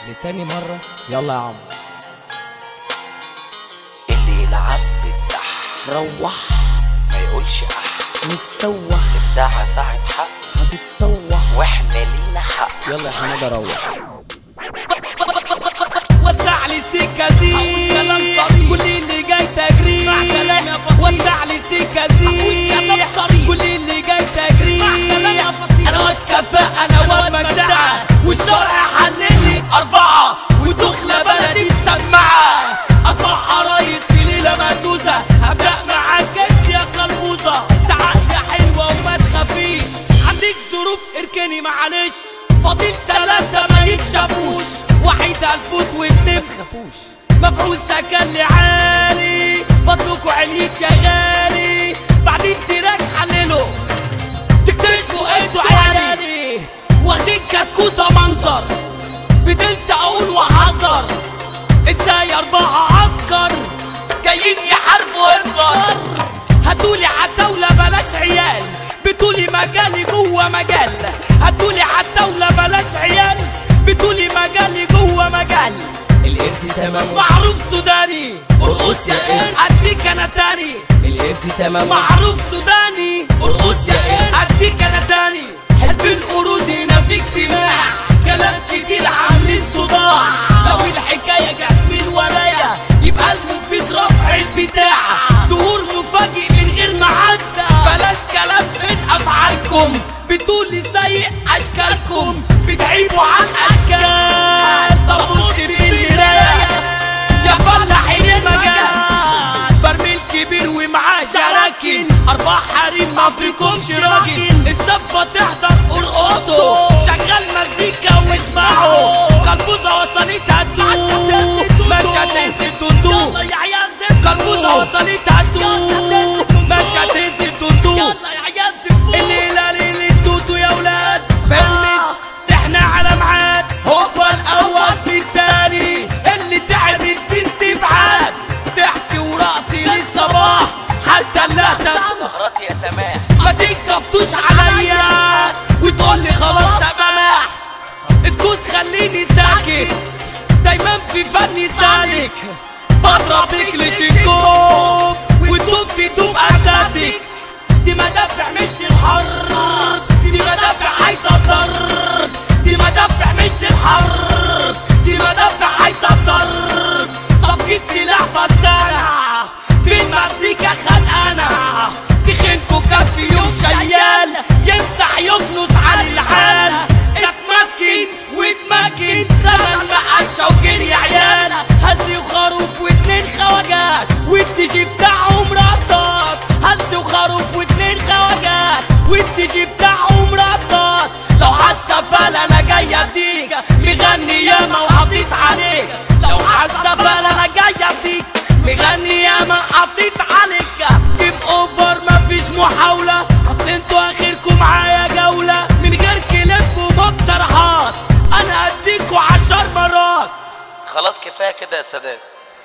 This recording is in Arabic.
لتاني مرة. يلا يا عم. اللي يلعب بالتح روح ما يقولش نتسوح، الساعة ساعة حق هتتطوح واحنا لينا حق. يلا يا حمادة روح. وسع لي سكة دي كل اللي جاي تجري، وسع لي سكة دي كل اللي جاي تجري. انا واد كفاءة انا واد مجدعة، والشرع حللي 4 ودخلة بلدي مسمعة. 4 عرايس في ليلة مهزوزة، هبدأ معاك جد يا قلبوزة. تعال يا حلوة وما تخافيش، عندك ظروف اركني معلش. فاضل 3 ما يكشفوش، واحد هنفوت و2 متخافوش. مفعول سكن لي عالي، بطلكوا عليك يا غالي. بعدين تراك حللوا تكتشفوا انتوا عيالي، واخدين كتكوتة منظر. فضلت اقول واحذر، ازاي 4 عسكر جايين يحاربوا انفر. هاتولي عالدولة بلاش عيال، بتقولي مجالي جوه مجال. هاتولي عالدولة بلاش عيال، بتقولي مجالي جوه مجال. القرد تمام معروف سوداني، ارقص يا قرد اديك انا تاني. القرد تمام معروف سوداني، ارقص يا قرد اديك انا تاني. حب القرود هنا في اجتماع، كلام كتير عاملين صداع. لو الحكاية جت من ورايا يبقى المفيد رفع البتاع. ظهور مفاجئ من غير ميعاد، بلاش كلام من افعالكم. بتقولي سيء اشكالكم، بتعيبوا عن اشكال. طب بص في المراية يا فلاحين المجال، برميل كبير ومعاه شراكن. 4 حريم ما فيكمش راجل. الزفة تحضر ارقصوا، شغال مزيكا واسمعوا. قلبوزة وصلت هتدوق، مش هتنزل دندوق. قلبوزة وصلت هتدوق، مش هتنزل دندوق. الليلة ليلة توتو يا ولاد، فلمس احنا على ميعاد. هوبا الاول في التاني، اللي تعب يدي استبعاد. ضحك ورقصي للصباح حتى اللهتة. سهرات يا سماح ما تنكفتوش عليا وتقولي خلاص يا سماح. اسكت خليني ساكت، دايما في فني سالك. بضرب رجلي الكوب وتوب تدوب اساتك. دي مدافع مش للحرب، دي مدافع عايزة الضرب. دي مدافع مش للحرب، دي مدافع عايزة الضرب. صفقة سلاح بستانع في المزيكا خانقانا. تخنكوا كان في يوم شيال، يمسح يكنس على العال. اتمسكن واتمكن، رمى المقشة وجري عيال. هزي وخروف و2 خواجات، والتيجي بتاعهم رطات. هزي وخروف و2 خواجات، والتيجي بتاعهم رطات. لو عالسفال انا جاي اديك، مغني ياما وحطيت عليك. لو عالسفال انا جاي اديك، مغني ياما حطيت عليك. جيب اوفر مفيش محاولة، اصل انتوا اخركم معايا جولة. من غير كليب ومقترحات انا اديكوا 10 مرات. خلاص كفاية كده يا سادات.